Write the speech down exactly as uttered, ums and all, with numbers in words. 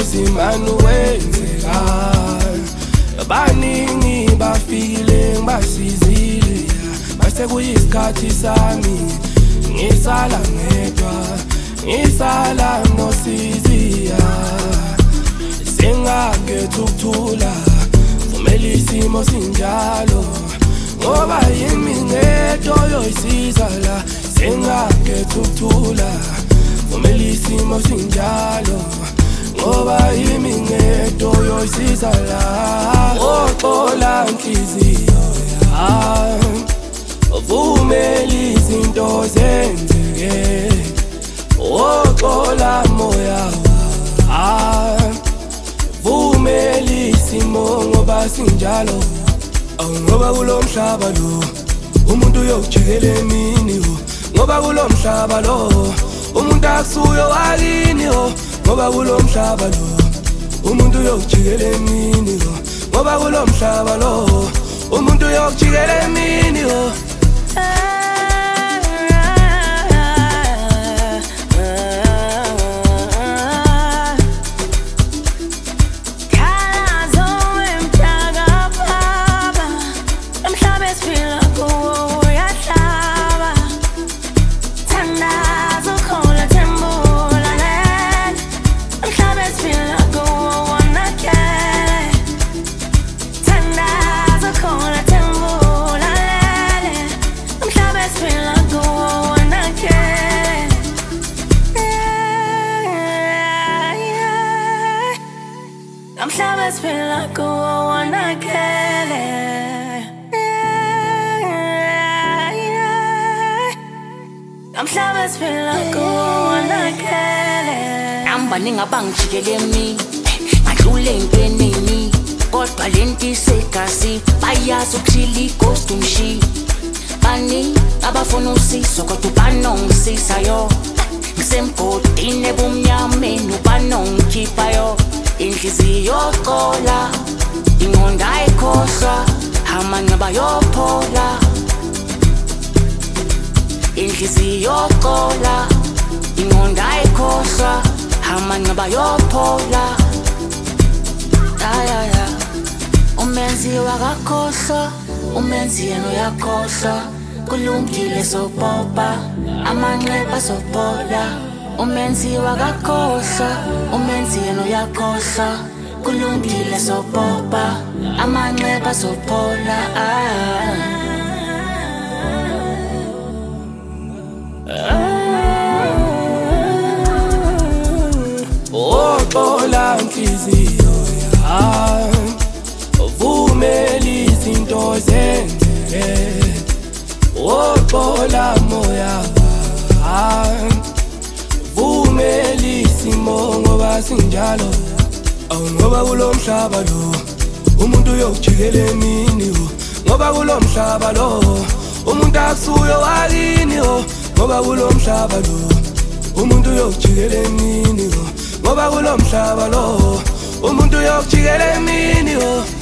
umuzi manu wenzeka baningi bafikile ngibasizile mase kuyisikhathi sami ngisala ngedwa ngisala nosiziya sengakhetha ukuthula vumela isimo sinjalo ngoba yimi ngedwa yoyisiza la sengakhetha ukuthula vumela isimo sinjalo ngoba yimi ngedwa yoyisiza la oxola inhliziyo yami vumela izinto zenzeke oxola moya wami vumela isimo ngoba sinjalo ngoba kulo mhlaba lo umuntu uyokujikela emini ngoba kulo mhlaba lo umuntu akusuyo wakini ngoba kulo mhlaba lo umuntu uyokujikela emini ngoba kulo mhlaba lo umuntu uyokujikela emini I'm sure it's been like a war when I get it. I'm sure it's been like a war when I get it. I'm banning a bang chicken me. My ruling penny. God Valenti Sekasi. Baya Suxili costume she. Bani, Abafonusi, Sokotu Banong, Sisayo. Sempo, Tine Bumya, Menu Banong, Kipayo. Inhliziyo yoxola inqonda ayikhohlwa amanqaba yophola Inhliziyo yoxola inqonda ayikhohlwa amanqaba yophola ayaya umenzi wakakhohlwa umenzi yena uyakhohlwa kulungile sopopa amanqeba sophola Umenzi wakakhohlwa umenzi yena uyakhohlwa kulungile sopopa amanqeba sophola oxola inhliziyo yami vumela izinto zenzeke oxola moya wami vumela isimo ngoba sinjalo ngoba kulo mhlaba lo umuntu uyokujikela emini ngoba kulo mhlaba lo umuntu akusuyo wakini ngoba kulo mhlaba lo umuntu uyokujikela emini ngoba kulo mhlaba lo umuntu uyokujikela emini